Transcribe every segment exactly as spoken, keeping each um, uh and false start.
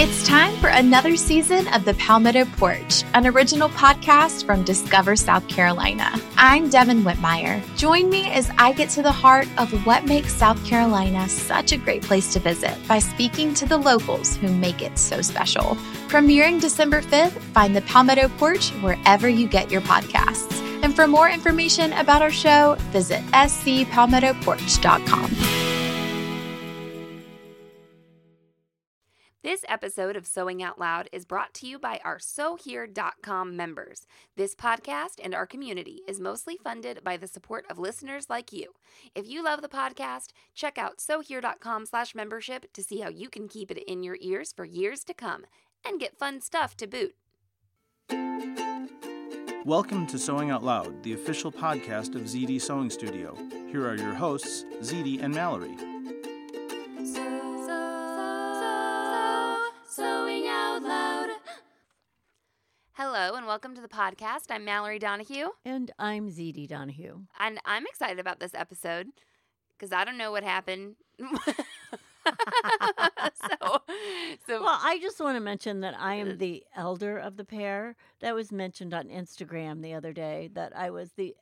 It's time for another season of The Palmetto Porch, an original podcast from Discover South Carolina. I'm Devin Whitmire. Join me as I get to the heart of what makes South Carolina such a great place to visit by speaking to the locals who make it so special. Premiering December fifth, find The Palmetto Porch wherever you get your podcasts. And for more information about our show, visit s c palmetto porch dot com. This episode of Sewing Out Loud is brought to you by our sew here dot com members. This podcast and our community is mostly funded by the support of listeners like you. If you love the podcast, check out sew here dot com slash membership to see how you can keep it in your ears for years to come and get fun stuff to boot. Welcome to Sewing Out Loud, the official podcast of Z D Sewing Studio. Here are your hosts, Z D and Mallory. Sewing Out Loud. Hello and welcome to the podcast. I'm Mallory Donahue. And I'm Z D Donahue. And I'm excited about this episode because I don't know what happened. so, so Well, I just want to mention that I am the elder of the pair. That was mentioned on Instagram the other day, that I was the,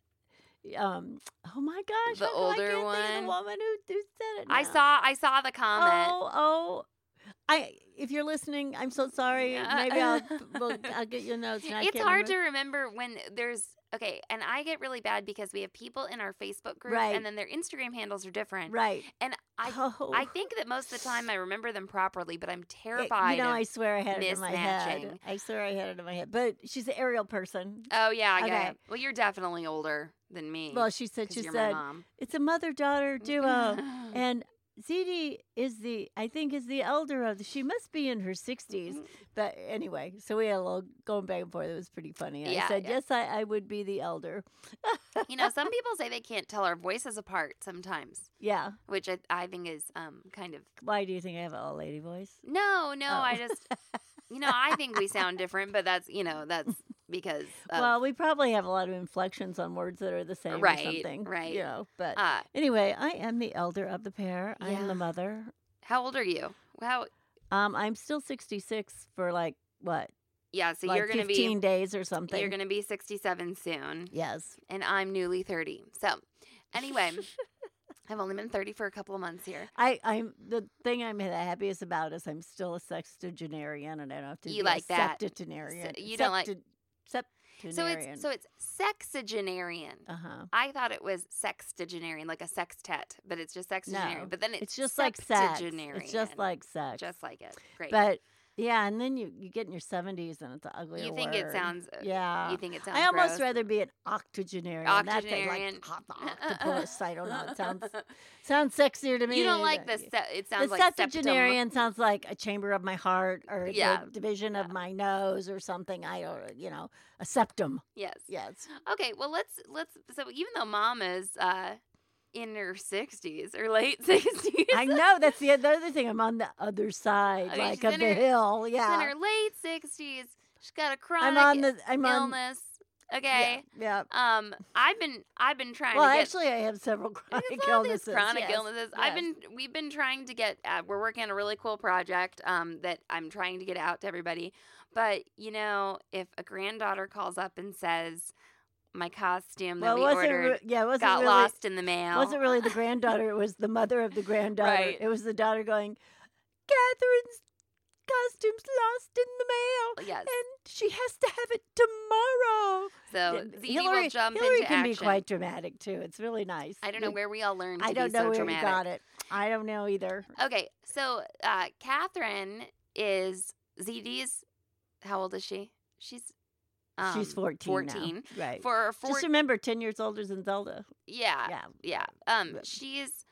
um, oh my gosh. The I, older I can't one? think of the woman who, who said it I now. saw I saw the comment. Oh, oh. I, if you're listening, I'm so sorry. Maybe I'll, we'll, I'll get your notes. And I It's can't hard remember. to remember when there's okay, and I get really bad because we have people in our Facebook group, Right. and then their Instagram handles are different. Right. And I, Oh. I think that most of the time I remember them properly, but I'm It- terrified. You know, of- I swear I had it in my head. mismatching. I swear I had it in my head. But she's an aerial person. oh yeah, I Okay. get it. Well, you're definitely older than me. Well, she said, 'cause she you're said, my mom. it's a mother-daughter duo. And Z D is the, I think, is the elder of the, she must be in her sixties. But anyway, so we had a little going back and forth. It was pretty funny. I Yeah, said, yeah. yes, I, I would be the elder. You know, some people say they can't tell our voices apart sometimes, Yeah. which I, I think is um kind of Why do you think I have an old lady voice? no, no. Oh. I just, you know, I think we sound different, but that's you know that's because of, Well, we probably have a lot of inflections on words that are the same Right, or something. right. You know, but uh, anyway, I am the elder of the pair. I am Yeah. the mother. how old are you? How? Um, I'm still sixty-six for like, what? Yeah, so like you're gonna fifteen be days or something. you're gonna be sixty-seven soon, Yes. and I'm newly thirty. So, anyway, I've only been thirty for a couple of months here. I, I'm the thing I'm the happiest about is I'm still a sextagenarian, and I don't have to You be like a that. septuagenarian. So you don't like- septu- So septuagenarian. it's so it's sexagenarian. uh huh. I thought it was sextagenarian, like a sextet, but it's just sexagenarian. No, but then it's, It's just like sex. septuagenarian. It's just like sex. just like it. Great. But yeah, and then you, you get in your seventies and it's an uglier you think it word. sounds? Yeah. You think it sounds? I almost gross? rather be an octogenarian. That thing, Octogenarian. like hot octopus. I don't know. It sounds sounds sexier to me. You don't like the. than- Se- it The sounds like septum. septuagenarian sounds like a chamber of my heart or Yeah. the division of my nose or something. I don't, you know, a septum. Yes. Yes. Okay. Well, let's let's. So even though Mom is uh, in her sixties or late sixties, I know that's the other thing. I'm on the other side, Okay, like she's of in the her- hill. she's Yeah. in her late sixties. She's got a chronic I'm on the. I'm on. illness. Okay. Yeah. Um, I've been I've been trying Well, to get. actually, I have several chronic It's all these illnesses. chronic yes, illnesses. I've yes. been we've been trying to get. Uh, we're working on a really cool project um, that I'm trying to get out to everybody. But you know, if a granddaughter calls up and says, "My costume that Well, we was ordered it? Re- yeah, was got it really? lost in the mail," Wasn't really the granddaughter. It was the mother of the granddaughter. Right. It was the daughter going, Catherine's costume's lost in the mail, yes. and she has to have it tomorrow. So Yeah, Z D Hillary, will jump Hillary into can action. be quite dramatic too. It's really nice. I don't know We- where we all learned to I don't be know so where dramatic. you got it. I don't know either. Okay, so uh, Catherine is Z D's. How old is she? She's um, She's fourteen. fourteen. Now. Right. For four, Just remember, ten years older than Zelda. yeah, Yeah. yeah. Um, But- she's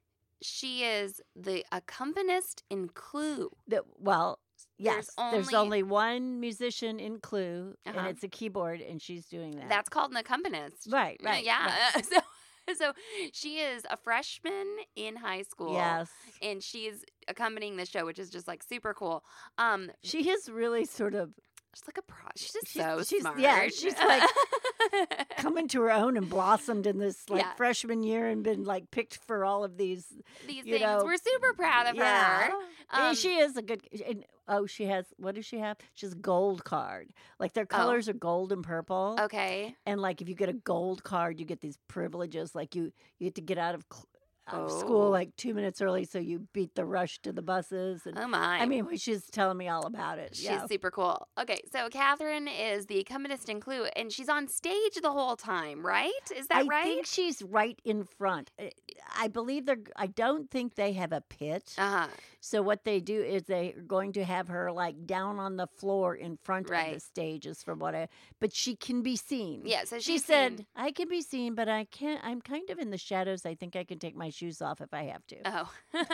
she is the accompanist in Clue. That well, There's yes. There's only- only one musician in Clue, Uh-huh. and it's a keyboard, and she's doing that. That's called an accompanist. right. Uh, Right. Yeah. right. so, so she is a freshman in high school. Yes. And she's accompanying the show, which is just like super cool. Um, She is really sort of She's like a pro. She's just She's- so she's- smart. yeah, she's like coming to her own and blossomed in this like Yeah. freshman year and been like picked for all of these. These you things. know, We're super proud of yeah. her. And Um, she is a good. And, oh, she has. What does she have? She has gold card. Like their Oh. colors are gold and purple. Okay. And like if you get a gold card, you get these privileges. Like you, you get to get out of, cl- out of school Oh. like two minutes early, so you beat the rush to the buses. And Oh my. I mean, she's telling me all about it. She's yeah. super cool. Okay, so Catherine is the accompanist in Clue, and she's on stage the whole time, right? Is that I right? think she's right in front. I- I believe they're. I don't think they have a pit. Uh huh. So what they do is they're going to have her like down on the floor in front of Right. the stages, from what I. But she can be seen. Yeah. So She she's said, seen- "I can be seen, but I can't. I'm kind of in the shadows. I think I can take my shoes off if I have to." Oh,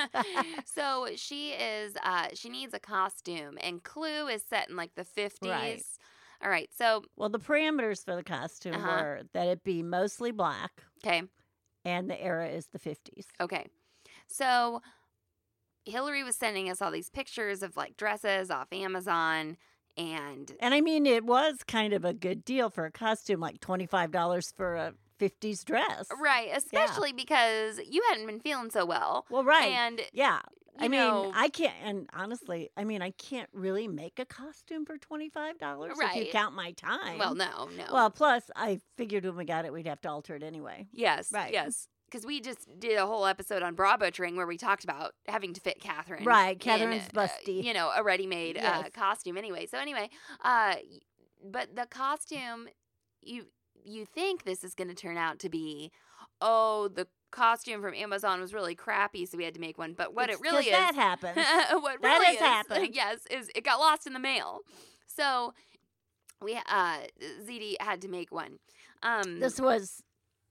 so she is. Uh, she needs a costume, and Clue is set in like the fifties. Right. All right. So Well, the parameters for the costume Uh-huh. were that it be mostly black, okay, and the era is the fifties. okay. So Hillary was sending us all these pictures of like dresses off Amazon, and And I mean, it was kind of a good deal for a costume, like twenty-five dollars for a fifties dress. right, especially because you hadn't been feeling so well, Well, right. and yeah. you I mean, know- I can't, and honestly, I mean, I can't really make a costume for twenty-five dollars if you Right. count my time. well, no, no. Well, plus, I figured when we got it, we'd have to alter it anyway. yes, right. yes. Because we just did a whole episode on bra butchering where we talked about having to fit Catherine. Right, in, Catherine's uh, busty. you know, a ready-made uh, Yes. costume anyway. So anyway, uh, y- but the costume, you you think this is going to turn out to be, oh, the costume from Amazon was really crappy, so we had to make one. But what It's it really 'cause is, that happens. what That really has is, happened. yes, is it got lost in the mail. So we, uh, Z D had to make one. Um, This was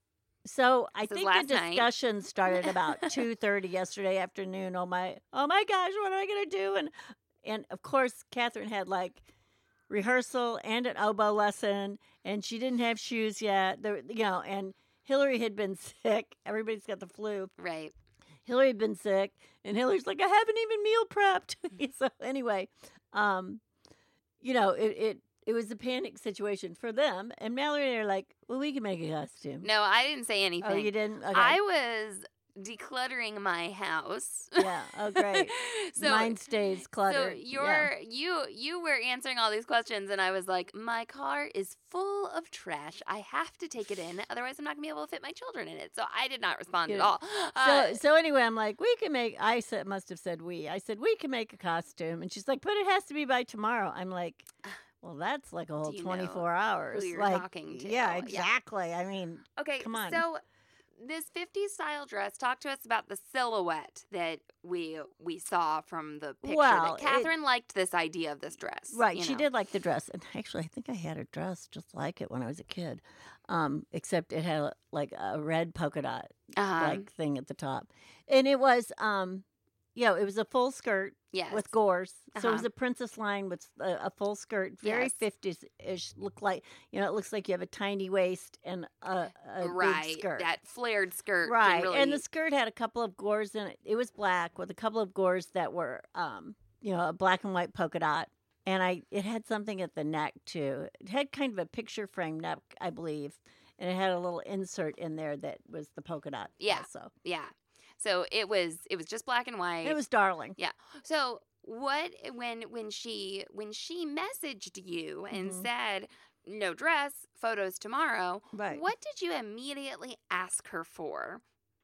so. I This was think last the night. discussion started about two thirty yesterday afternoon. Oh my! Oh my gosh! What am I gonna do? And and of course, Catherine had like rehearsal and an oboe lesson, and she didn't have shoes yet. There, you know, and Hillary had been sick. Everybody's got the flu. right. Hillary had been sick, and Hillary's like, I haven't even meal prepped. So anyway, um, you know, it, it it was a panic situation for them. And Mallory and I are like, well, we can make a costume. No, I didn't say anything. Oh, you didn't? Okay. I was decluttering my house. Yeah. Oh, great. so Mine stays so cluttered. you're you you were answering all these questions, and I was like, my car is full of trash. I have to take it in, otherwise I'm not gonna be able to fit my children in it. So I did not respond at Yeah. all. Yeah. Uh, So, so anyway, I'm like, we can make. I said, must have said we. I said we can make a costume, and she's like, but it has to be by tomorrow. I'm like, well, that's like a whole you know twenty-four hours. you're like, talking to? yeah, Yeah. exactly. I mean, okay, come on. so this fifties style dress. Talk to us about the silhouette that we we saw from the picture. Well, that it- Catherine liked this idea of this dress. right. you She know. did like the dress, and actually, I think I had a dress just like it when I was a kid, um, except it had like a red polka dot Uh-huh. like thing at the top, and it was, um, you know, it was a full skirt. yes. With gores. So it was Uh-huh. a princess line with a, a full skirt, very Yes. fifties-ish. Look like, you know, it looks like you have a tiny waist and a, a right, big skirt. that flared skirt. can Right. really, And the skirt had a couple of gores in it. It was black with a couple of gores that were, um, you know, a black and white polka dot. And I, it had something at the neck too. It had kind of a picture frame neck, I believe. And it had a little insert in there that was the polka dot. Yeah. Also. yeah. So it was it was just black and white. It was darling. Yeah. So what when when she when she messaged you and Mhm. said no dress, photos tomorrow, Right. what did you immediately ask her for?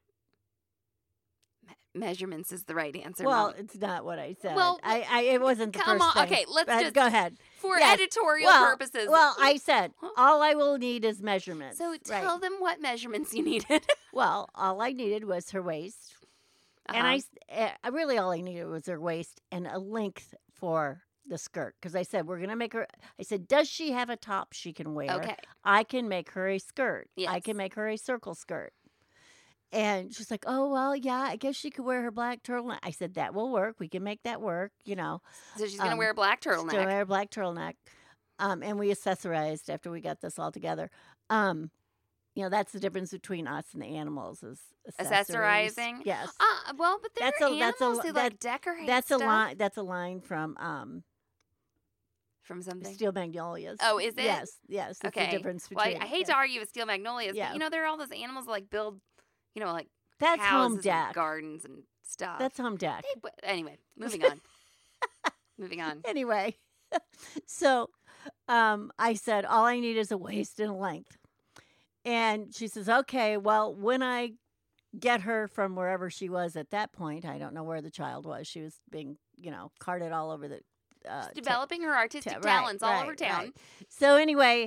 Me- measurements is the right answer. Well, Mom. it's not what I said. Well, I, I it wasn't the come first on. thing. Okay, let's But just go ahead. for yes. editorial well, purposes. Well, I said Huh? all I will need is measurements. so Right. tell them what measurements you needed. Well, all I needed was her waist, and I Uh-huh. s- uh, really all I needed was her waist and a length for the skirt because I said we're gonna make her. I said, does she have a top she can wear? Okay. I can make her a skirt. I Yes. can make her a circle skirt. And she's like, oh, well, yeah, I guess she could wear her black turtleneck. I said, that will work. We can make that work, you know. So she's gonna um, wear a black She's turtleneck. gonna wear a black turtleneck. Um, and we accessorized after we got this all together. Um, you know, that's the difference between us and the animals is accessories. Accessorizing? Yes. Uh, well, but there That's are a- that's a animals li- who that- like decorate That's a stuff. line that's a line from um from something? Steel magnolias. Oh, is it? Yes, yes. It's Okay. the difference Well, between. I, I hate yes. to argue with steel magnolias, Yeah. but you know, there are all those animals that like build, you know, like That's home houses deck. and gardens and stuff. That's home deck. They, but anyway, moving on. moving on. Anyway, so um, I said, all I need is a waist and a length. And she says, okay, well, when I get her from wherever she was at that point, I don't know where the child was. She was being, you know, carted all over the. Uh, She's developing her artistic t- right, talents all right, over town. right. So anyway,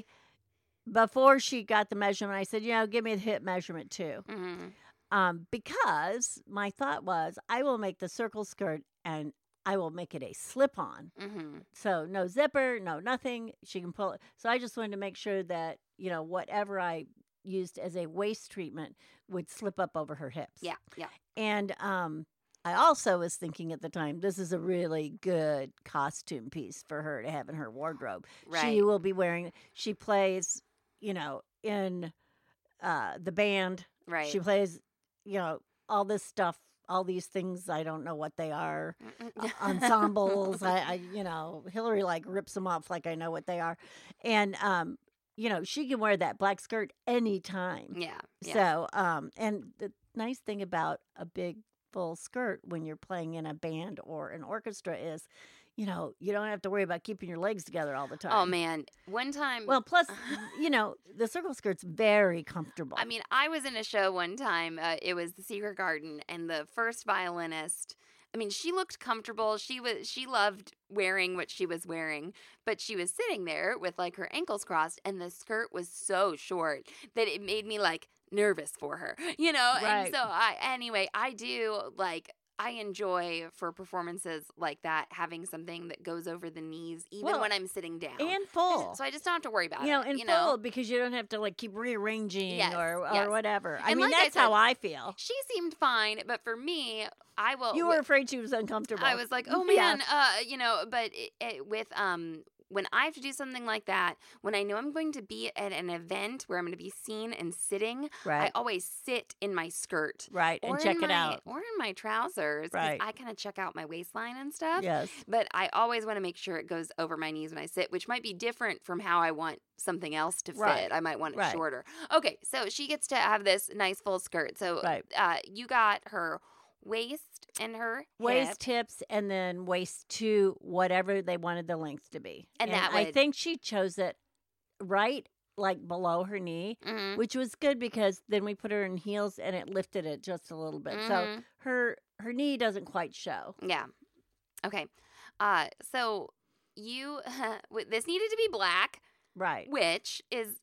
before she got the measurement, I said, you know, give me the hip measurement too. Mm-hmm. Um, because my thought was, I will make the circle skirt and I will make it a slip-on. Mm-hmm. So no zipper, no nothing. She can pull it. So I just wanted to make sure that, you know, whatever I used as a waist treatment would slip up over her hips. Yeah, yeah. And um, I also was thinking at the time, this is a really good costume piece for her to have in her wardrobe. Right. She will be wearing, she plays, you know, in uh, the band. Right. She plays, you know, all this stuff, all these things. I don't know what they are. uh, ensembles. I, I, you know, Hillary like rips them off like I know what they are. And, um, you know, she can wear that black skirt anytime. Yeah, yeah. So, um, and the nice thing about a big full skirt when you're playing in a band or an orchestra is, you know, you don't have to worry about keeping your legs together all the time. Oh, man. One time. Well, plus, you know, the circle skirt's very comfortable. I mean, I was in a show one time. Uh, it was The Secret Garden, and the first violinist. I mean, she looked comfortable. She was. She loved wearing what she was wearing, but she was sitting there with like her ankles crossed, and the skirt was so short that it made me like nervous for her. You know. Right. And so I. Anyway, I do like. I enjoy for performances like that having something that goes over the knees, even Well, when I'm sitting down. and full. So I just don't have to worry about you know, it. and you full know? because you don't have to like keep rearranging Yes, or or yes. whatever. I And mean, like I that's said, how I feel. She seemed fine, but for me, I will. You wi- were afraid she was uncomfortable. I was like, oh Yeah. man, uh, you know, but it, it, with um, when I have to do something like that, when I know I'm going to be at an event where I'm going to be seen and sitting, Right. I always sit in my skirt, Right, and or check in it my, out. or in my trousers, 'cause Right. I kind of check out my waistline and stuff. Yes. But I always want to make sure it goes over my knees when I sit, which might be different from how I want something else to fit. Right. I might want it Right. shorter. Okay, so she gets to have this nice full skirt. So Right. uh, you got her waist and her Waist hip. tips and then waist to whatever they wanted the length to be. And that I would- think she chose it right like below her knee, Mhm. which was good because then we put her in heels and it lifted it just a little bit. So Mhm. her her knee doesn't quite show. Yeah. Okay. Uh, so you this needed to be black, Right. which is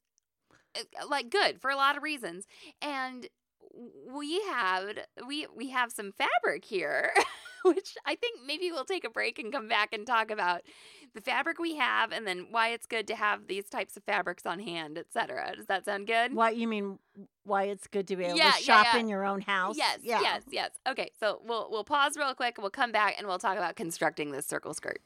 uh, like good for a lot of reasons. And we have we we have some fabric here, which I think maybe we'll take a break and come back and talk about the fabric we have and then why it's good to have these types of fabrics on hand, et cetera. Does that sound good? What you mean why it's good to be able Yeah, to yeah, shop yeah. in your own house? Yes, Yeah. yes, yes. Okay, so we'll we'll pause real quick and we'll come back and we'll talk about constructing this circle skirt.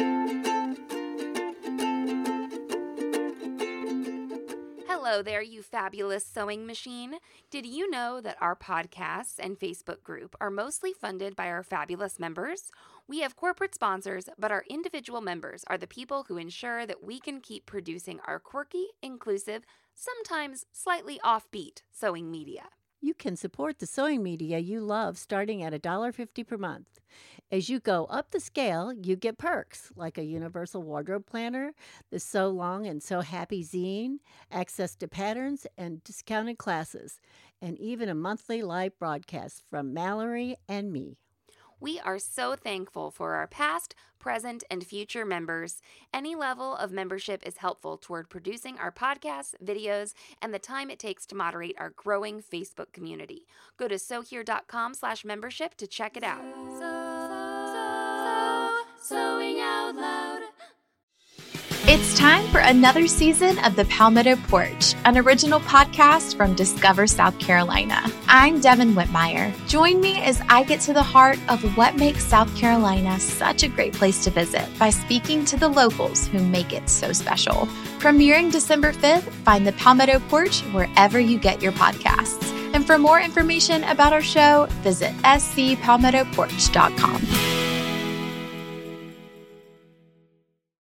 Hello there, you fabulous sewing machine. Did you know that our podcasts and Facebook group are mostly funded by our fabulous members? We have corporate sponsors, but our individual members are the people who ensure that we can keep producing our quirky, inclusive, sometimes slightly offbeat sewing media. You can support the sewing media you love starting at one dollar fifty per month. As you go up the scale, you get perks like a universal wardrobe planner, the So Long and So Happy zine, access to patterns and discounted classes, and even a monthly live broadcast from Mallory and me. We are so thankful for our past, present, and future members. Any level of membership is helpful toward producing our podcasts, videos, and the time it takes to moderate our growing Facebook community. Go to sewhere.com slash membership to check it out. So, so, so, sewing out loud. It's time for another season of The Palmetto Porch, an original podcast from Discover South Carolina. I'm Devin Whitmire. Join me as I get to the heart of what makes South Carolina such a great place to visit by speaking to the locals who make it so special. Premiering December fifth, find The Palmetto Porch wherever you get your podcasts. And for more information about our show, visit s c palmetto porch dot com.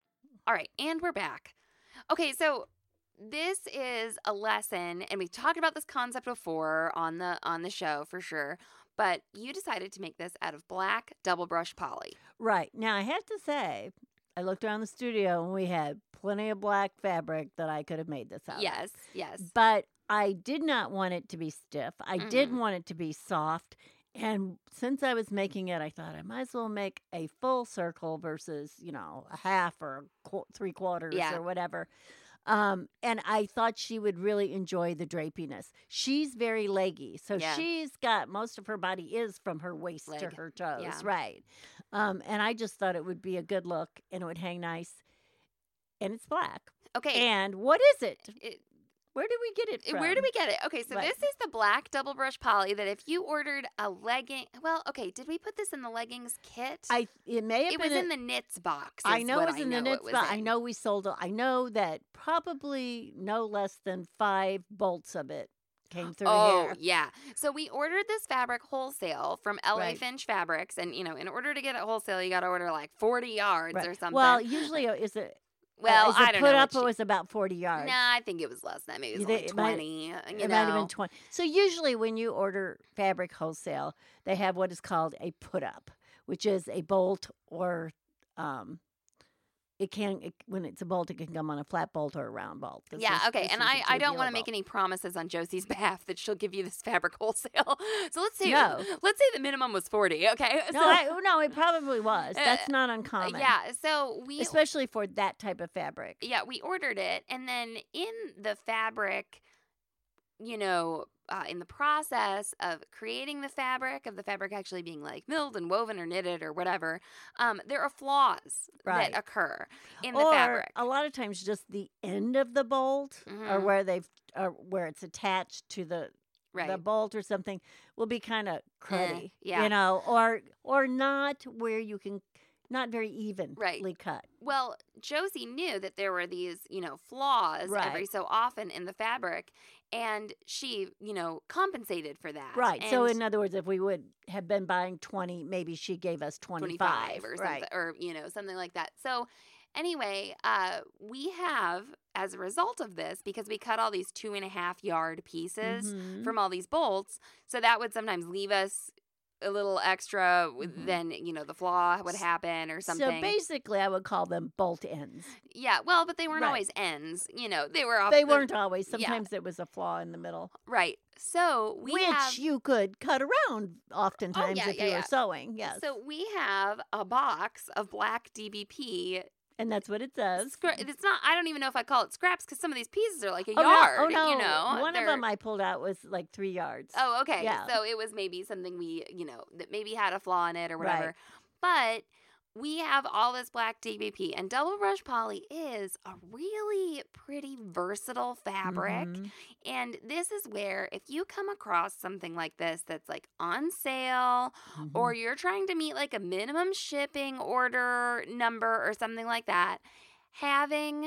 All right, and we're back. Okay, so this is a lesson, and we've talked about this concept before on the on the show for sure, but you decided to make this out of black double brush poly. Right. Now, I have to say, I looked around the studio and we had plenty of black fabric that I could have made this out of. Yes, yes. But I did not want it to be stiff. I Mhm. did want it to be soft. And since I was making it, I thought I might as well make a full circle versus, you know, a half or a qu- three quarters Yeah. or whatever. Um, and I thought she would really enjoy the drapiness. She's very leggy. So Yeah. she's got most of her body is from her waist to Leg. her toes. Yeah. Right. Um, and I just thought it would be a good look and it would hang nice. And it's black. Okay. And what is it? it, Where did we get it from? Where do we get it? Okay, so Right. this is the black double brush poly that if you ordered a legging, well, okay, did we put this in the leggings kit? I it may have it been was a- in the knits box. I is know what it was in I the know knits, it was but I in. know we sold it. I know that probably no less than five bolts of it came through Oh, here. yeah. So we ordered this fabric wholesale from L A Right. Finch Fabrics. And, you know, in order to get it wholesale, you got to order like forty yards Right. or something. Well, usually uh, is it Well, uh, is it I don't put know. up what it she- was about forty yards. Nah, I think it was less than that. Maybe it You was only think it might- twenty. You It know. might have been twenty. So usually when you order fabric wholesale, they have what is called a put up, which is a bolt or um it can it, when it's a bolt it can come on a flat bolt or a round bolt. This Yeah, is- okay. this And is a I, I don't tubular want to make bolt. any promises on Josie's behalf that she'll give you this fabric wholesale. So let's say No. let's say the minimum was forty, okay? No, So, I, no, it probably was. Uh, That's not uncommon. yeah, so we Especially for that type of fabric. yeah, we ordered it, and then in the fabric, you know, uh, in the process of creating the fabric, of the fabric actually being like milled and woven or knitted or whatever, um, there are flaws Right. that occur in the or fabric. a lot of times just the end of the bolt or Mhm. where they've or where it's attached to the Right. the bolt or something will be kind of cruddy. yeah. You know, or or not where you can not very evenly Right. cut. Well, Josie knew that there were these, you know, flaws every Right. so often in the fabric, and she, you know, compensated for that. Right. So And in other words, if we would have been buying twenty, maybe she gave us twenty-five, twenty-five or something, Right. or you know, something like that. So anyway, uh, we have, as a result of this, because we cut all these two and a half yard pieces Mhm. from all these bolts, so that would sometimes leave us a little extra. with Mhm. Then you know the flaw would happen or something. So basically, I would call them bolt ends. Yeah, well, but they weren't Right. always ends. You know, they were off. They the- weren't always. yeah. Sometimes it was a flaw in the middle. right. So we which have. you could cut around oftentimes yeah, if yeah, you yeah. were sewing. Yes. So we have a box of black D B P. and that's what it says. Scra- it's not. I don't even know if I call it scraps because some of these pieces are like a Oh, yard. no. Oh, no. You know, One They're- of them I pulled out was like three yards. Oh, okay. Yeah. So it was maybe something we, you know, that maybe had a flaw in it or whatever. Right. But we have all this black D B P, and double brush poly is a really pretty versatile fabric. Mhm. And this is where if you come across something like this that's like on sale, or Mhm. you're trying to meet like a minimum shipping order number or something like that, having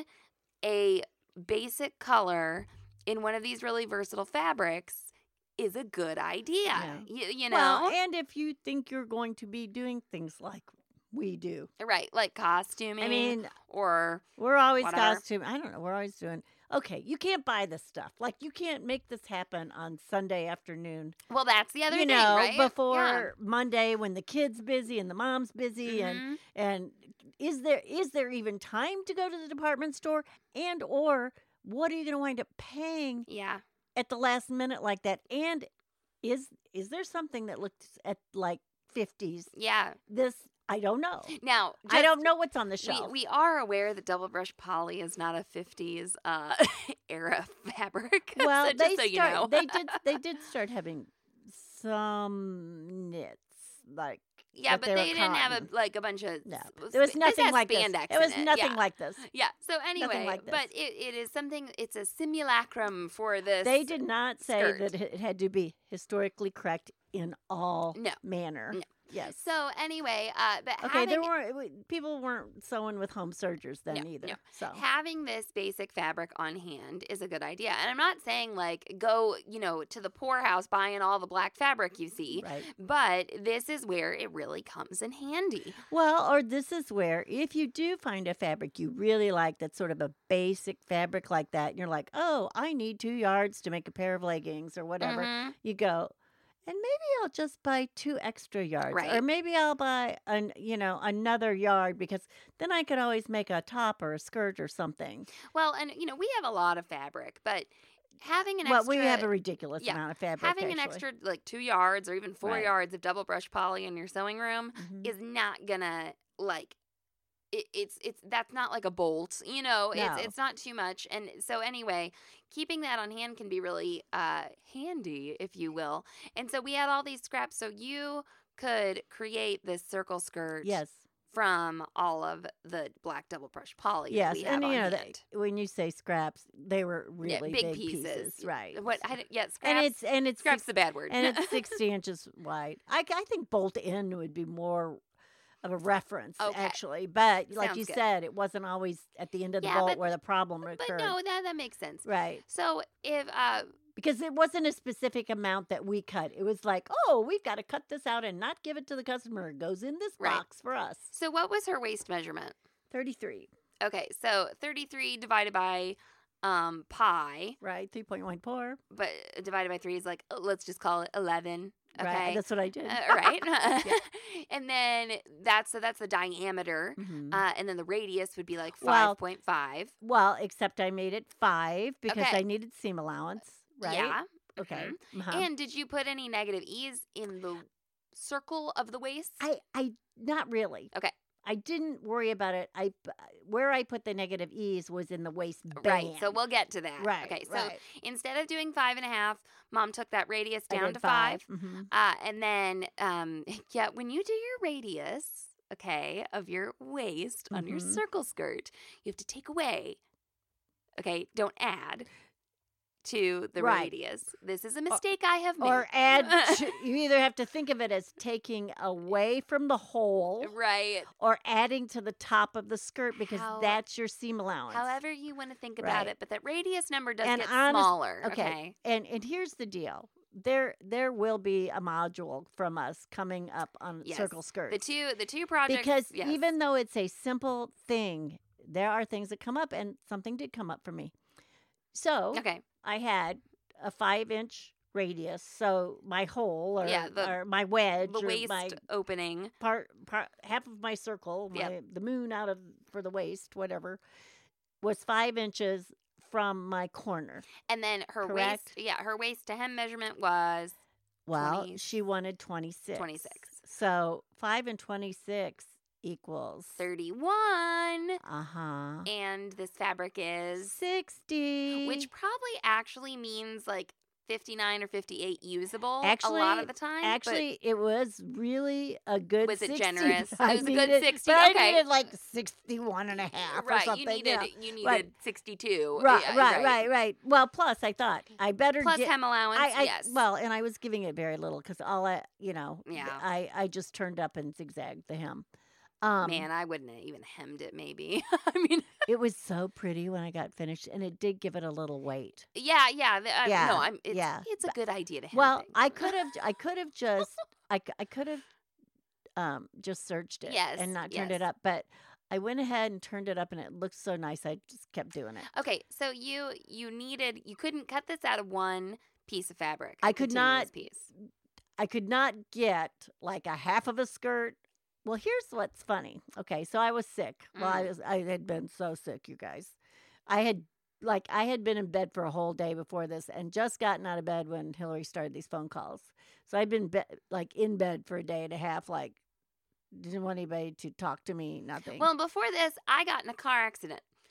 a basic color in one of these really versatile fabrics is a good idea. Yeah. You, you know? Well, and if you think you're going to be doing things like we do, right, like costuming. I mean, or we're always whatever. costume. I don't know. We're always doing. Okay, you can't buy this stuff. Like you can't make this happen on Sunday afternoon. well, that's the other you thing, know, right? before Monday when the kid's busy and the mom's busy Yeah. and Mhm. and is there is there even time to go to the department store and or what are you going to wind up paying yeah, at the last minute like that? And is is there something that looks at like fifties? yeah. This I don't know. Now, I just- don't know what's on the We, shelf. we are aware that double brush poly is not a fifties uh, era fabric. well, so just they so you start, know. they did they did start having some knits like yeah, but but they they, were didn't have cotton. a, like a bunch of. no. s- There was sp- nothing has like this. spandex It was in nothing yeah. like this. Yeah. So anyway, like this. but it, it is something. It's a simulacrum for this. They did not say skirt. that it had to be historically correct in all No. manner. No. Yes. So anyway, uh, but Okay, having, there weren't we- people weren't sewing with home sergers then No, either. no. So having this basic fabric on hand is a good idea. And I'm not saying like go, you know, to the poorhouse buying all the black fabric you see, right. but this is where it really comes in handy. Well, or this is where if you do find a fabric you really like that's sort of a basic fabric like that, and you're like, oh, I need two yards to make a pair of leggings or whatever, Mhm. you go, and maybe I'll just buy two extra yards, or Right. maybe I'll buy an you know another yard because then I could always make a top or a skirt or something. Well, and you know, we have a lot of fabric, but having an well, extra we have a ridiculous yeah, amount of fabric. having an actually. extra like two yards or even four Right. yards of double brush poly in your sewing room Mhm. is not gonna like it, it's it's that's not like a bolt, you know. No. It's it's not too much, and so anyway, keeping that on hand can be really uh, handy, if you will. And so we had all these scraps, so you could create this circle skirt Yes. from all of the black double brush poly. Yes, that we have and you on know hand. that when you say scraps, they were Yeah, really big, pieces. right? What? I, don't- yeah, scraps. and it's and it's scraps six- the bad word. and it's sixty inches wide. I, I think bolt in would be more of a reference, Okay. actually. But like Sounds you good. said, it wasn't always at the end of the Yeah, bolt but- where the problem but occurred. no, that that makes sense. Right. So if uh, Because it wasn't a specific amount that we cut. It was like, oh, we've got to cut this out and not give it to the customer. It goes in this Right. box for us. so what was her waist measurement? thirty-three, Okay, so thirty-three divided by um pi, right? three point one four. but divided by three is like, uh, let's just call it eleven. Okay. Right. That's what I did. Uh, right. And then that's so that's the diameter. Mhm. Uh, and then the radius would be like Well, five point five. Well, except I made it five because Okay. I needed seam allowance, right? Yeah. Okay. Mhm. Uh-huh. And did you put any negative ease in the circle of the waist? I, I, not really. Okay. I didn't worry about it. I, p- where I put the negative ease was in the waistband. Right. So we'll get to that. Right. Okay. So right. instead of doing five and a half, Mom took that radius I down did to five. Mhm. Uh, and then, um, yeah, when you do your radius, okay, of your waist on your Mhm. circle skirt, you have to take away, okay, don't add to the Right. radius. This is a mistake I have made. Or add, to, you either have to think of it as taking away from the hole right. or adding to the top of the skirt because How- that's your seam allowance. However you want to think about Right. it, but that radius number does And get honest- smaller. okay. Okay. And and here's the deal. There there will be a module from us coming up on Yes. circle skirts. The two the two projects because yes. even though it's a simple thing, there are things that come up, and something did come up for me. So Okay. I had a five inch radius, so my hole or, Yeah, the- or my wedge The or waist my opening. part, part half of my circle, my, Yep. the moon out of for the waist, whatever, was five inches from my corner. And then her Correct. waist, yeah, her waist to hem measurement was Well, twenty she wanted twenty-six. twenty-six. So five and twenty-six equals thirty-one. Uh huh. And this fabric is, Sixty. which probably actually means like fifty-nine or fifty-eight usable Actually- a lot of the time. but- Actually, it was really a good Was it sixty. generous? It I was a good needed- sixty, But okay. I needed like sixty-one and a half or right, something. you needed yeah. you needed Right. sixty-two. Right, Yeah, right, right, right. Well, plus I thought I better Plus get. hem allowance, I, I yes. well, and I was giving it very little because all I, you know, th- Yeah. I I just turned up and zigzagged the hem. Um, Man, I wouldn't have even hemmed it. Maybe. I mean, it was so pretty when I got finished, and it did give it a little weight. yeah, yeah. the- I- Yeah, no, I'm. It's, yeah. it's a good idea to hem. Well, things. I could have, I could have just, I, c- I could have, um, just searched it Yes, and not turned yes. it up, but I went ahead and turned it up, and it looked so nice. I just kept doing it. Okay, so you you needed you couldn't cut this out of one piece of fabric. I a could continuous not- Piece. I could not get like a half of a skirt. Well, here's what's funny. Okay, so I was sick. Well, I Mm. was, I had been so sick, you guys. I had like I had been in bed for a whole day before this, and just gotten out of bed when Hillary started these phone calls. So I'd been be- like in bed for a day and a half, like didn't want anybody to talk to me, nothing. Well, before this, I got in a car accident.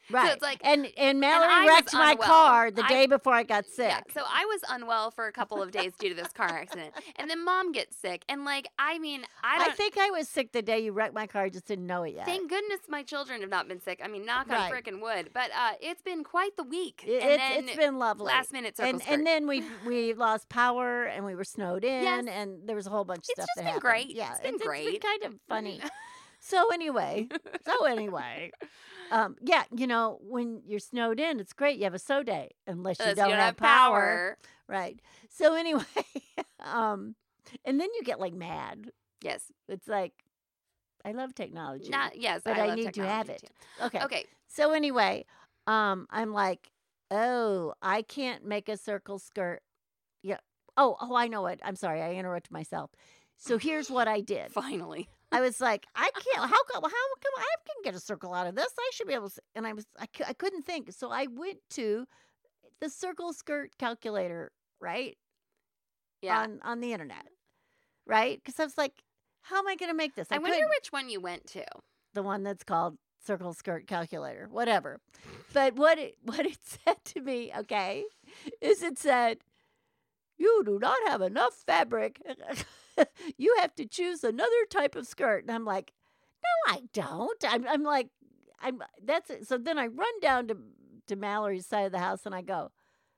Right. So it's like, and and Mallory I was wrecked my unwell. car the I- day before I got sick. yeah, so I was unwell for a couple of days due to this car accident. And then Mom gets sick. And, like, I mean, I I, don't. think I was sick the day you wrecked my car. I just didn't know it yet. Thank goodness my children have not been sick. I mean, knock Right. on frickin' wood. But uh, it's been quite the week. It- and it's, then it's been lovely. last minute circle and skirt. and then we we lost power and we were snowed in Yes. and there was a whole bunch of It's stuff just that been happened. great. Yeah, It's been it's, great. It's been kind of funny. So anyway, so anyway, um, yeah, you know, when you're snowed in, it's great. You have a snow day unless you Unless don't, you have power. Right. So anyway, um, and then you get like mad. Yes. It's like, I love technology. Not yes, but I, I love need to have technology, it. Okay. too. Okay. So anyway, um, I'm like, oh, I can't make a circle skirt. Yeah. Oh, oh, I know it. I'm sorry, I interrupted myself. So here's what I did. Finally. I was like, I can't. How come? How come I can get a circle out of this? I should be able to. And I was, I, cou- I couldn't think. So I went to the circle skirt calculator, right? Yeah. On on the internet, right? Because I was like, how am I going to make this? I wonder couldn't- which one you went to. the one that's called circle skirt calculator, whatever. But what it what it said to me, okay, is it said, you do not have enough fabric. You have to choose another type of skirt. And I'm like, no, I don't. I'm, I'm like, I'm that's it. So then I run down to to Mallory's side of the house and I go,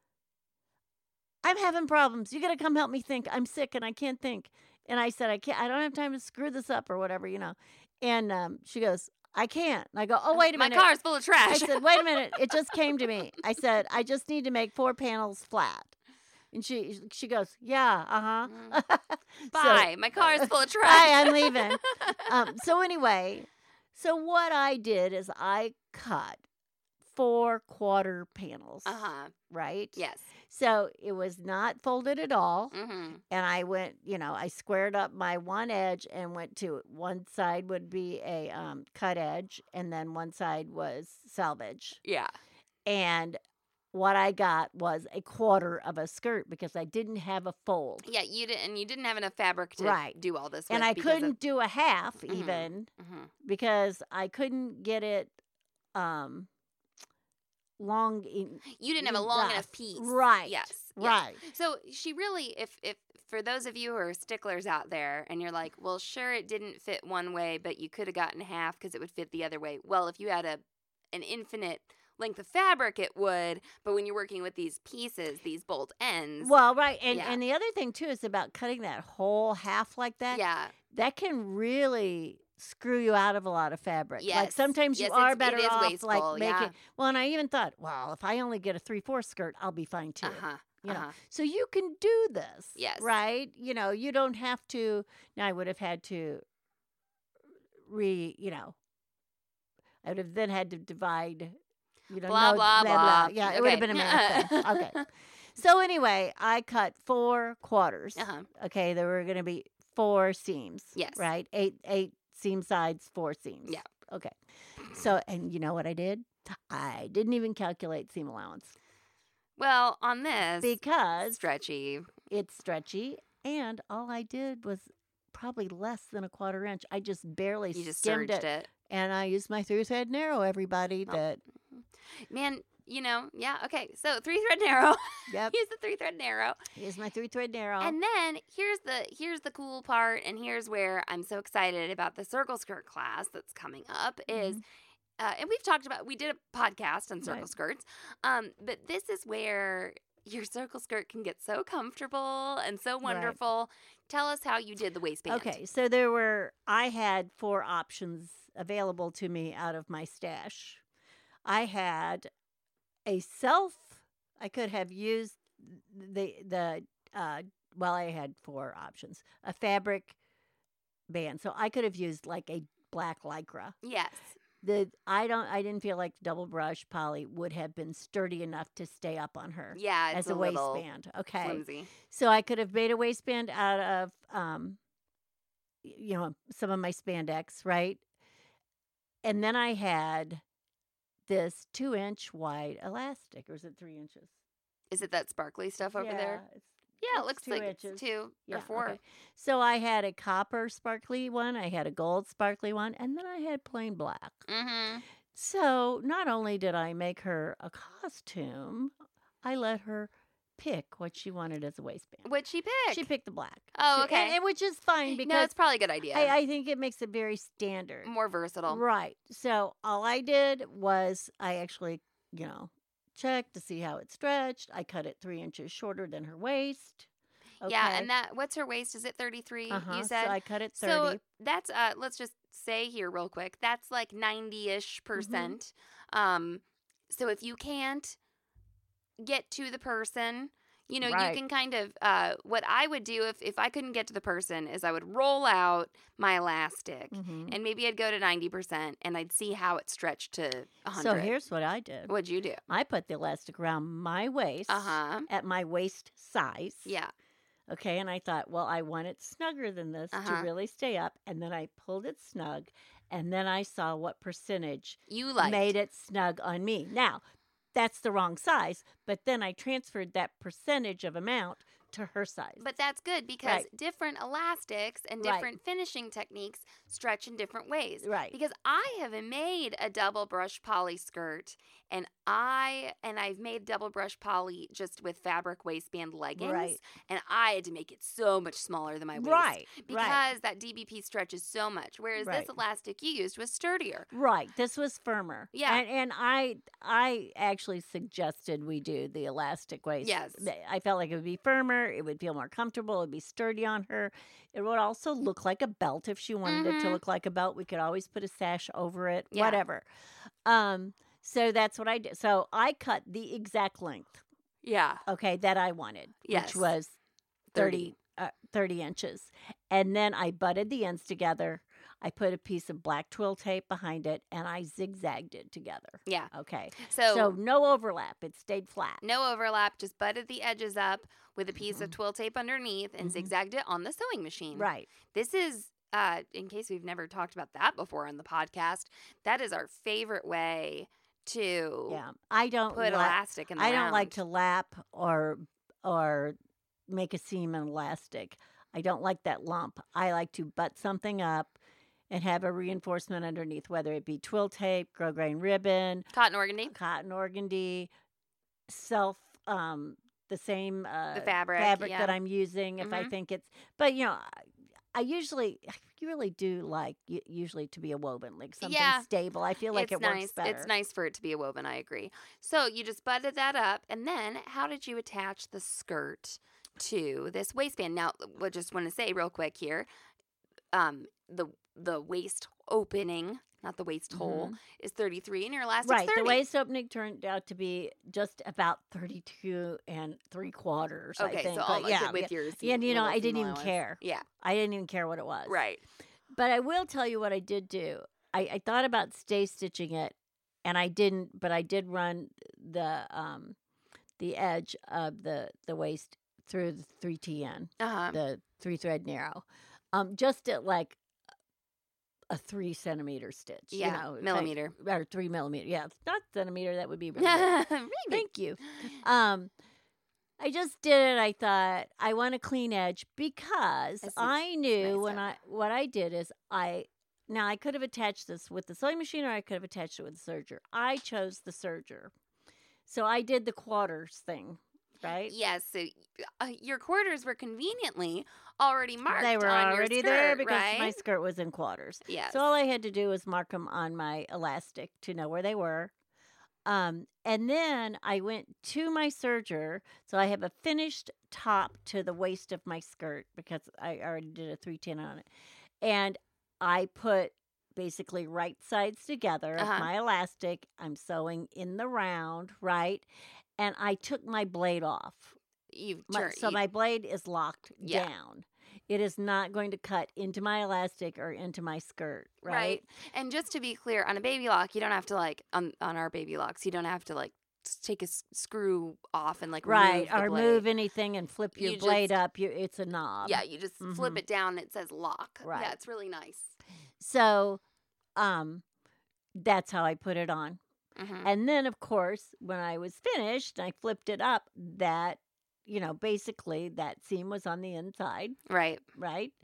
I'm having problems. You got to come help me think. I'm sick and I can't think. And I said, I can't. I don't have time to screw this up or whatever, you know. And um, she goes, I can't. And I go, oh, wait a My minute. car's full of I trash. said, wait a minute. It just came to me. I said, I just need to make four panels flat. And she she goes, yeah, uh-huh. Bye. My car's full of trash. Bye, I'm leaving. Um, so anyway, so what I did is I cut four quarter panels, Uh-huh. right? Yes. So it was not folded at all. Mm-hmm. And I went, you know, I squared up my one edge and went to one side would be a um, cut edge and then one side was salvage. Yeah. And what I got was a quarter of a skirt because I didn't have a fold. Yeah, you didn't, and you didn't have enough fabric to Right. do all this with. And I because couldn't Of, do a half Mhm. even Mhm. because I couldn't get it um, long. In, You didn't have a long enough enough. piece. Right. Yes. yes. Right. So she really, if if for those of you who are sticklers out there, and you're like, well, sure, it didn't fit one way, but you could have gotten half because it would fit the other way. Well, if you had a an infinite length of fabric, it would. But when you're working with these pieces, these bolt ends. Well, right. And, Yeah. and the other thing, too, is about cutting that whole half like that. yeah. That can really screw you out of a lot of fabric. Like Yes. sometimes Yes, you are it's- it better is off wasteful, like making. yeah. Well, and I even thought, well, if I only get a three-fourths skirt, I'll be fine too. Uh huh. You know, uh-huh. so you can do this. Yes. Right. You know, you don't have to. Now I would have had to re. You know, I would have then had to divide. You know, Blah, no, blah, blah. Yeah, it would have Okay. been a math thing. Okay. So anyway, I cut four quarters. Uh-huh. Okay, there were going to be four seams. Yes. Right. Eight eight seam sides, four seams. Yeah. Okay. So and you know what I did? I didn't even calculate seam allowance Well, on this, because stretchy. it's stretchy, and all I did was probably less than a quarter inch. I just barely You just skimmed surged it, it. and I used my through thread narrow. Everybody, Oh. that Man, you know, yeah, okay. So three thread narrow. yep, Use the three thread narrow. here's my through thread narrow. And then here's the here's the cool part, and here's where I'm so excited about the circle skirt class that's coming up is uh, and we've talked about we did a podcast on circle Mm-hmm. Right. skirts. Um, but this is where your circle skirt can get so comfortable and so wonderful. Tell us how you did the waistband. Okay, so there were I had four options available to me out of my stash. I had a self. I could have used the the uh, well, I had four options. A fabric band, so I could have used like a black lycra. Yes. The I don't I didn't feel like double brush poly would have been sturdy enough to stay up on her Yeah, it's as a, little waistband. Okay, flimsy. so I could have made a waistband out of um, y- you know, some of my spandex, right? And then I had this two inch wide elastic, or is it three inches? Is it that sparkly stuff over yeah, there? it's- Yeah, it it's looks two like inches. it's two yeah, or four. okay. So I had a copper sparkly one, I had a gold sparkly one, and then I had plain black. Mm-hmm. So not only did I make her a costume, I let her pick what she wanted as a waistband. What'd she pick? She picked the black. Oh, She- okay. and, and which is fine because no, it's probably a good idea. I, I think it makes it very standard. More versatile. Right. So all I did was I actually, you know, checked to see how it stretched. I cut it three inches shorter than her waist. Okay. Yeah, and that what's her waist? Is it thirty-three? uh-huh. You said. So I cut it thirty. So that's uh let's just say here real quick. That's like ninety-ish percent. Um so if you can't get to the person, you know, Right. you can kind of uh what I would do if if I couldn't get to the person is I would roll out my elastic Mhm. and maybe I'd go to ninety percent and I'd see how it stretched to one hundred. So here's what I did. What'd you do? I put the elastic around my waist Uh-huh. at my waist size. Yeah. Okay, and I thought, well, I want it snugger than this Uh-huh. to really stay up. And then I pulled it snug, and then I saw what percentage You liked. made it snug on me. Now, that's the wrong size, but then I transferred that percentage of amount to her size. But that's good because Right. different elastics and Right. different finishing techniques stretch in different ways. Right. Because I have made a double brush poly skirt and I and I've made double brush poly just with fabric waistband leggings. Right. And I had to make it so much smaller than my waist. Right, Because right. that D B P stretches so much. Whereas Right. this elastic you used was sturdier. Right. This was firmer. Yeah. And, and I I actually suggested we do the elastic waist. Yes. I felt like it would be firmer. It would feel more comfortable. It would be sturdy on her. It would also look like a belt if she wanted it to Mhm. look like a belt. We could always put a sash over it, Yeah. whatever. Um, so that's what I did. So I cut the exact length, Yeah. okay, that I wanted, Yes. which was thirty, uh, thirty inches. And then I butted the ends together. I put a piece of black twill tape behind it, and I zigzagged it together. Yeah. Okay. So, So no overlap. It stayed flat. no overlap, just butted the edges up with a piece of Mhm. twill tape underneath and Mhm. zigzagged it on the sewing machine. Right. This is, uh, in case we've never talked about that before on the podcast, that is our favorite way to Yeah. I don't put la- elastic in the I don't like round. to lap or or make a seam in elastic. I don't like that lump. I like to butt something up and have a reinforcement underneath, whether it be twill tape, grosgrain ribbon, Cotton organdy. cotton organdy, self um the same uh The fabric, fabric yeah. that I'm using if I Mhm. think it's but you know I, I usually I really do like u- usually to be a woven like something Yeah. stable. I feel like it's it works nice. better. It's nice for it to be a woven, I agree. So you just butted that up, and then how did you attach the skirt to this waistband? Now, I just want to say real quick here, um, the the waist opening, not the waist hole, is thirty-three, and your elastic's Right, thirty. the waist opening turned out to be just about thirty-two and three quarters. Okay, I think. so but almost yeah, with yeah. your And you know, little I didn't seam even allowance. care. Yeah, I didn't even care what it was. right. But I will tell you what I did do. I, I thought about stay stitching it, and I didn't. But I did run the um, the edge of the the waist through the three T N, Uh huh. the three thread narrow, um, just at like a three centimeter stitch. Yeah, you know, if I- millimeter. or three millimeter. Yeah, not centimeter. That would be really big. Maybe. Thank you. Um, I just did it. I thought I want a clean edge because This is I knew nice when of I what I did is I now I could have attached this with the sewing machine or I could have attached it with the serger. I chose the serger, so I did the quarters thing, right? Yes. So uh, your quarters were conveniently already marked. They were on already your there skirt, because right? my skirt was in quarters. Yes. So all I had to do was mark them on my elastic to know where they were. Um, and then I went to my serger. So I have a finished top to the waist of my skirt because I already did a three ten on it. And I put basically right sides together of Uh-huh. my elastic. I'm sewing in the round, right? And I took my blade off. you My- turn. so you- my blade is locked Yeah. down. It is not going to cut into my elastic or into my skirt, right? Right. And just to be clear, on a baby lock, you don't have to like on on our baby locks, you don't have to like s- take a s- screw off and like Right, remove the or blade. move anything and flip your You blade just- up. You, it's a knob. Yeah, you just flip Mhm. it down. And it says lock. Right. Yeah, it's really nice. So, um, that's how I put it on. hmm And then, of course, when I was finished, I flipped it up. That, you know, basically that seam was on the inside, Right. right?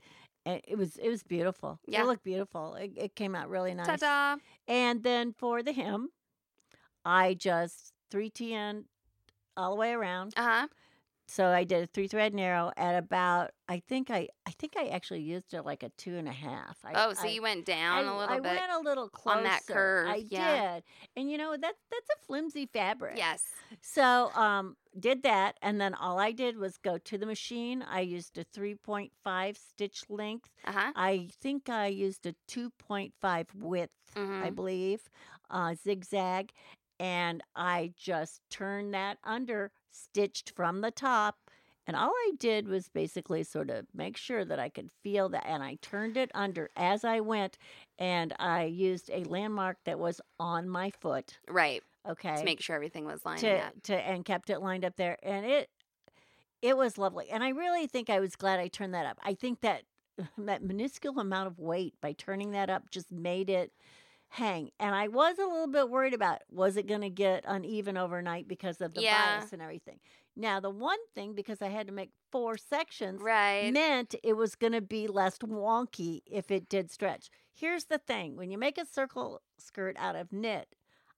And it was it was beautiful. Yeah. It looked beautiful. It, it came out really nice. Ta-da. And then for the hem, I just three T N all the way around. Uh-huh. So I did a three thread narrow at about I think I I think I actually used it like a two and a half. I, Oh, so I, you went down I, a little I bit. went a little closer. on that curve, I yeah. did. And you know, that that's a flimsy fabric. Yes. So um did that, and then all I did was go to the machine. I used a three point five stitch length. Uh-huh. I think I used a two point five width, I Mhm. believe, uh, zigzag. And I just turned that under, stitched from the top. And all I did was basically sort of make sure that I could feel that. And I turned it under as I went. And I used a landmark that was on my foot. Right. Okay. To make sure everything was lining to, up. to and kept it lined up there. And it it was lovely. And I really think I was glad I turned that up. I think that that minuscule amount of weight by turning that up just made it hang. And I was a little bit worried about, was it going to get uneven overnight because of the Yeah. bias and everything. Now, the one thing, because I had to make four sections, Right. meant it was going to be less wonky if it did stretch. Here's the thing. When you make a circle skirt out of knit,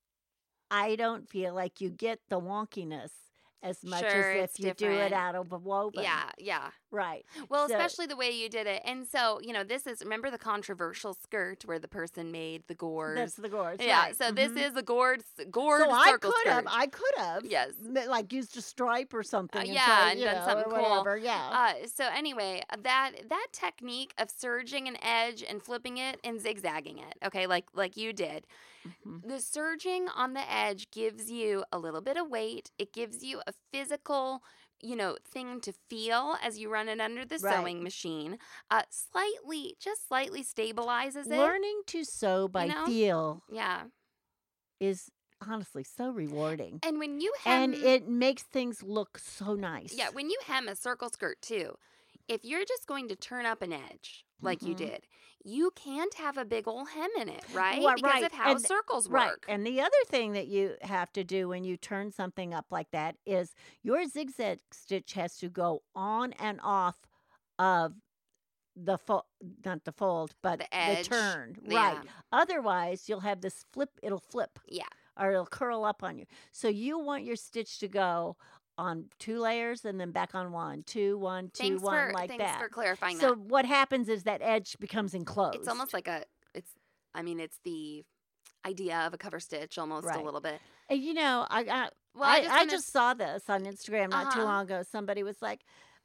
I don't feel like you get the wonkiness as much Sure, as it's if you do it different. out of a woven. Yeah, yeah. Right. Well, So- especially the way you did it. And so, you know, this is, remember the controversial skirt where the person made the gores? That's the gores. yeah, right. so this Mhm. is a gourd, gourd So I circle could have, skirt. I could have, Yes. m- like used a stripe or something. Uh, and yeah, tried, and you done know, something or cool. whatever, Yeah. Uh, so anyway, that that technique of serging an edge and flipping it and zigzagging it, okay, like like you did, Mhm. the serging on the edge gives you a little bit of weight. It gives you a physical, you know, thing to feel as you run it under the Right. sewing machine. Uh, slightly, just slightly stabilizes it. Learning to sew by know? feel Yeah, is honestly so rewarding. and when you hem, And it makes things look so nice. yeah, when you hem a circle skirt too, if you're just going to turn up an edge like you Mhm. did, you can't have a big old hem in it, right? Well, because right, of how and- circles Right. work. And the other thing that you have to do when you turn something up like that is your zigzag stitch has to go on and off of the fold, not the fold, but The edge. turn. Yeah. Right. Otherwise, you'll have this flip, it'll flip Yeah. or it'll curl up on you. So you want your stitch to go on two layers and then back on one, two, one, two, Thanks one, for like thanks that. for clarifying So that. what happens is that edge becomes enclosed. It's almost like a it's I mean it's the idea of a cover stitch almost a Right. little bit. And, you know, I I, Well, I, I just I wanna just s- saw this on Instagram not too Uh-huh. long ago. Somebody was like,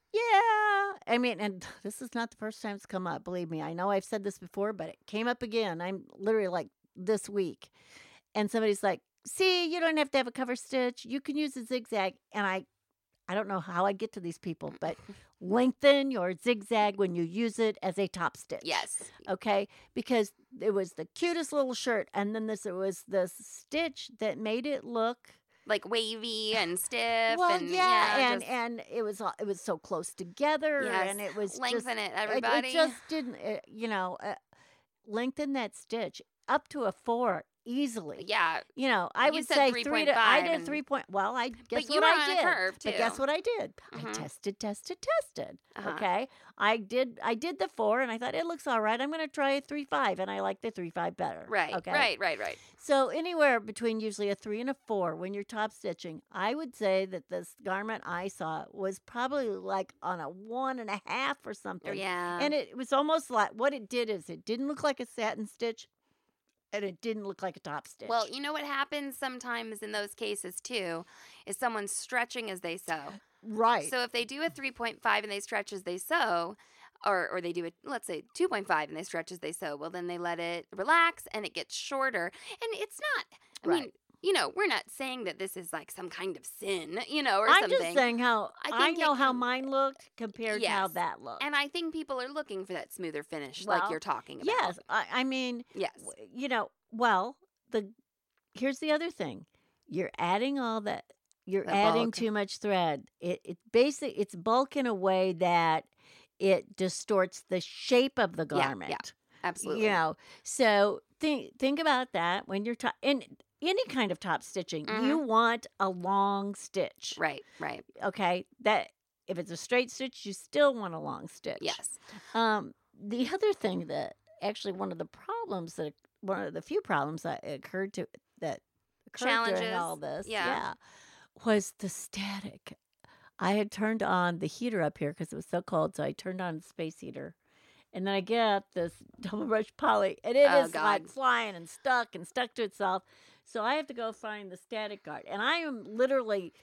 yeah. I mean, and this is not the first time it's come up. Believe me, I know I've said this before, but it came up again. I'm literally like this week. And somebody's like, see, you don't have to have a cover stitch. You can use a zigzag. And I, I don't know how I get to these people, but lengthen your zigzag when you use it as a top stitch. Yes. Okay, because it was the cutest little shirt, and then this it was the stitch that made it look Like wavy and stiff well, and yeah, yeah, and just and it was all- it was so close together, Yes, and it was just lengthen it, it- everybody. It, just didn't, uh, you know, uh, lengthen that stitch up to a four easily. yeah. You know, I You would said say three to. I three point five did and- three point. Well, I guess you what were I on a did. curve, But guess too. what I did? Mhm. I tested, tested, tested. Uh-huh. Okay, I did. I did the four, and I thought it looks all right. I'm going to try a three five, and I like the three five better. Right. Okay. Right, right, right. So anywhere between usually a three and a four when you're top stitching, I would say that this garment I saw was probably like on a one and a half or something. Yeah. And it was almost like what it did is it didn't look like a satin stitch, and it didn't look like a top stitch. Well, you know what happens sometimes in those cases too is someone's stretching as they sew. right. So if they do a three point five and they stretch as they sew, or or they do a let's say two point five and they stretch as they sew, well then they let it relax and it gets shorter. And it's not I mean, Right. you know, we're not saying that this is like some kind of sin, you know, or I'm something. just saying how I I, think it know how can- mine looked compared to how Yes. that looked. And I think people are looking for that smoother finish like Well, you're talking about. yes, I, I mean, Yes. w- you know, well, the here's the other thing: you're adding all that. You're The adding bulk. too much thread. It it basic. It's bulk in a way that it distorts the shape of the Yeah, yeah. garment. Absolutely. You know, so think think about that when you're top in any kind of top stitching. You want a long stitch. Right, right. Okay, that if it's a straight stitch, you still want a long stitch. Yes. Um, the other thing that actually one of the problems that one of the few problems that occurred to that occurred Challenges. during all this, Yeah. yeah, was the static. I had turned on the heater up here because it was so cold, so I turned on the space heater. And then I get this double brush poly, and it Oh, is God. like flying and stuck and stuck to itself. So I have to go find the static guard. And I am literally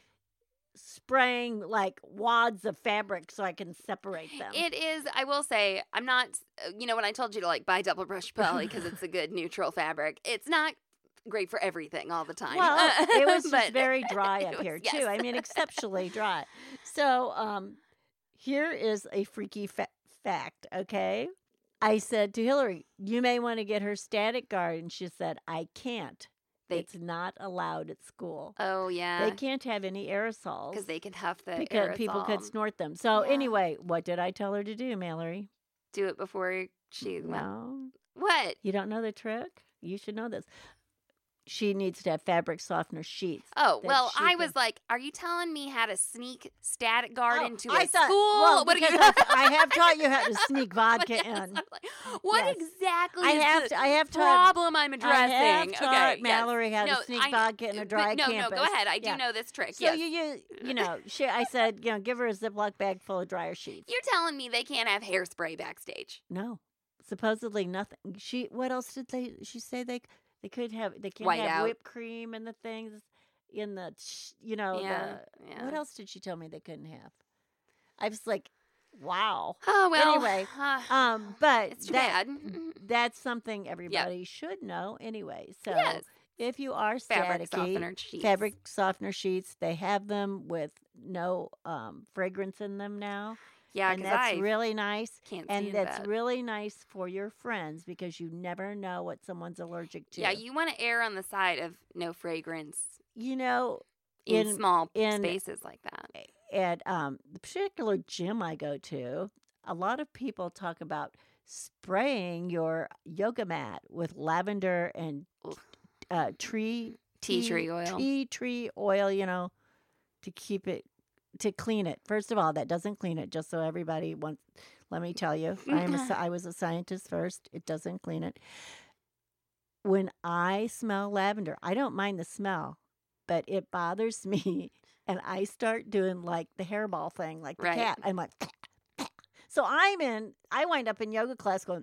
spraying like wads of fabric so I can separate them. It is, I will say, I'm not, uh, you know, when I told you to like buy double brush poly because it's a good neutral fabric, it's not great for everything all the time. Well, it was just But very dry it up was- here, yes. too. I mean, exceptionally dry. So um, here is a freaky fa- fact, okay? I said to Hillary, you may want to get her static guard. And she said, I can't. They- It's not allowed at school. Oh, yeah. They can't have any aerosols Because they can huff the because people could aerosol. snort them. So Yeah. anyway, what did I tell her to do, Mallory? Do it before she went. No. What? You don't know the trick? You should know this. She needs to have fabric softener sheets. Oh, that well, she I can- was like, are you telling me how to sneak static guard Oh, into I a thought- school? Well, what are you because I, I have taught you how to sneak vodka Yes, in. I'm like, what Yes. exactly I is have the to. I have taught. problem I'm I addressing? have taught okay, yes. Mallory how No, to sneak I- vodka in a but dry no, campus. No, go ahead. I do Yeah. know this trick. So yes. you, you, you know, she, I said, you know, give her a Ziploc bag full of dryer sheets. You're telling me they can't have hairspray backstage? No, supposedly nothing. She. What else did they? She say they they could have. They can't White have out. whipped cream and the things in the. sh- You know. Yeah, The, yeah. What else did she tell me they couldn't have? I was like, wow. Oh well. Anyway, uh, Um, but it's too that, bad. that's something everybody should know anyway. So yes. if you are Fabric staticky, softener sheets. fabric softener sheets, they have them with no um, fragrance in them now. Yeah, and because that's I really nice. can't And stand that's that. really nice for your friends because you never know what someone's allergic to. Yeah, you want to err on the side of no fragrance You know, in, in- small in- spaces like that. at um, the particular gym I go to, a lot of people talk about spraying your yoga mat with lavender and Oof. uh, tree Tea tree oil. tea tree oil, you know, to keep it to clean it. First of all, that doesn't clean it. Just so everybody wants, let me tell you, I am a, sci- I was a scientist first. It doesn't clean it. When I smell lavender, I don't mind the smell, but it bothers me. And I start doing like the hairball thing, like the Right. cat. I'm like, so I'm in, I wind up in yoga class going,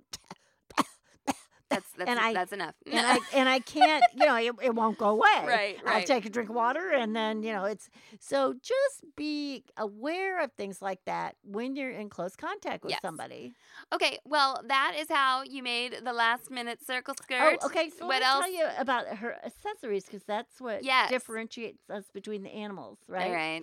That's that's and I- that's enough. and I and I can't, you know, it, it won't go away. Right, I'll right. take a drink of water, and then you know it's so just be aware of things like that when you're in close contact with Yes. somebody. Okay, well, that is how you made the last minute circle skirt. Oh, okay. So what let me else? tell you about her accessories because that's what Yes. differentiates us between the animals, right? All right.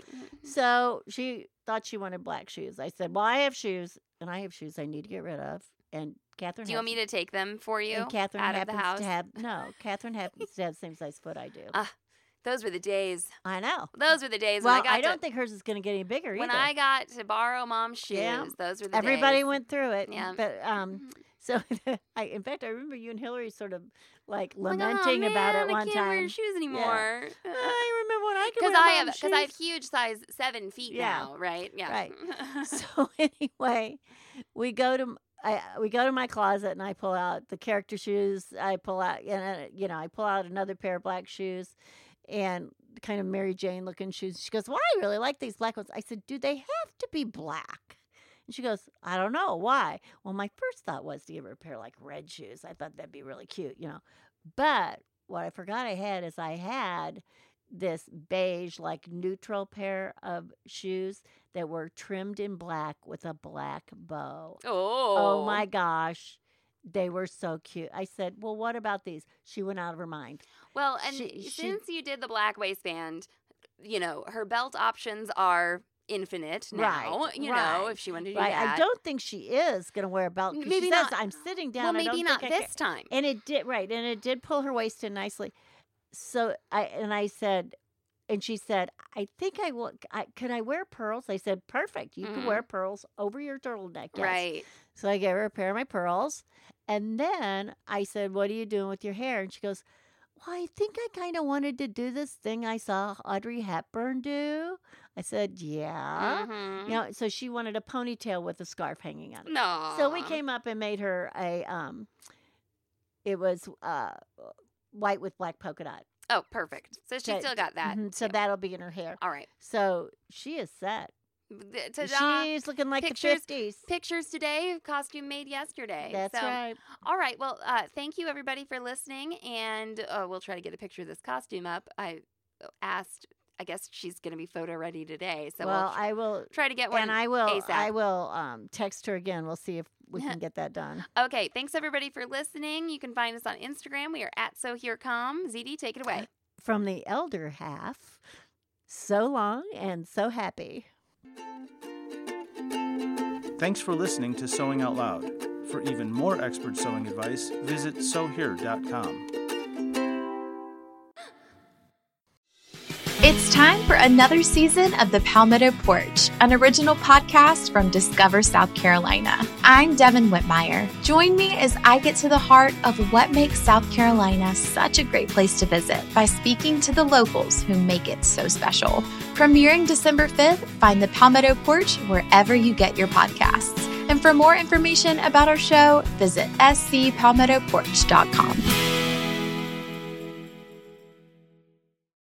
So she thought she wanted black shoes. I said, "Well, I have shoes, and I have shoes I need to get rid of." And Catherine, Do you want me to take them for you And Catherine out of happens the house? to have no. Catherine happens to have the same size foot I do. Uh, Those were the days. I know. Those were the days when Well, I got I don't to think hers is going to get any bigger when either. I got to borrow mom's shoes. Yeah. Those were the Everybody days. went through it. Yeah. But um, Mhm. so I, in fact, I remember you and Hillary sort of like I'm like, lamenting oh, about man, it one I can't time. wear your shoes anymore. I remember when I could Because wear I have mom's because I have shoes. huge size seven feet Yeah. now, right? Yeah. Right. So anyway, we go to I we go to my closet and I pull out the character shoes. I pull out and uh, you know I pull out another pair of black shoes, and kind of Mary Jane looking shoes. She goes, "Well, I really like these black ones." I said, "Do they have to be black?" And she goes, "I don't know why." Well, my first thought was to give her a pair of like red shoes. I thought that'd be really cute, you know. But what I forgot I had is I had this beige, like neutral pair of shoes that were trimmed in black with a black bow. oh. Oh my gosh. They were so cute. I said, "Well, what about these?" She went out of her mind. Well, and She- she- since you did the black waistband, you know, her belt options are infinite now. Right, you know, right, if she wanted to do Right? that. I don't think she is going to wear a belt. 'Cause Maybe she says, not. "I'm sitting down." Well, I maybe don't not think I this time. And it did, right. And it did pull her waist in nicely. So I, and I said, and she said, "I think I will, I, could I wear pearls?" I said, "Perfect. You can Mhm. wear pearls over your turtleneck." Yes. Right. So I gave her a pair of my pearls. And then I said, "What are you doing with your hair?" And she goes, well, I think I kind of wanted to do this thing I saw Audrey Hepburn do. I said, yeah. Mhm. You know, so she wanted a ponytail with a scarf hanging on it. No. So we came up and made her a, um, it was uh, white with black polka dot. Oh, perfect. So she So- still got that. Mhm, so too. that'll be in her hair. All right. So she is set. Th- Ta-da. She's looking like Pictures- the fifties. Pictures today, costume made yesterday. That's so, right. All right. Well, uh, thank you everybody for listening, and uh, we'll try to get a picture of this costume up. I asked. I guess she's going to be photo ready today, so well, we'll tr- I will, try to get one. and I will, ASAP. I will um, text her again. We'll see if we can get that done. Okay. Thanks everybody for listening. You can find us on Instagram. We are at So Here Come. Z D, take it away. From the elder half, so long and so happy. Thanks for listening to Sewing Out Loud. For even more expert sewing advice, visit sew here dot com. It's time for another season of The Palmetto Porch, an original podcast from Discover South Carolina. I'm Devin Whitmire. Join me as I get to the heart of what makes South Carolina such a great place to visit by speaking to the locals who make it so special. Premiering December fifth, find The Palmetto Porch wherever you get your podcasts. And for more information about our show, visit s c palmetto porch dot com.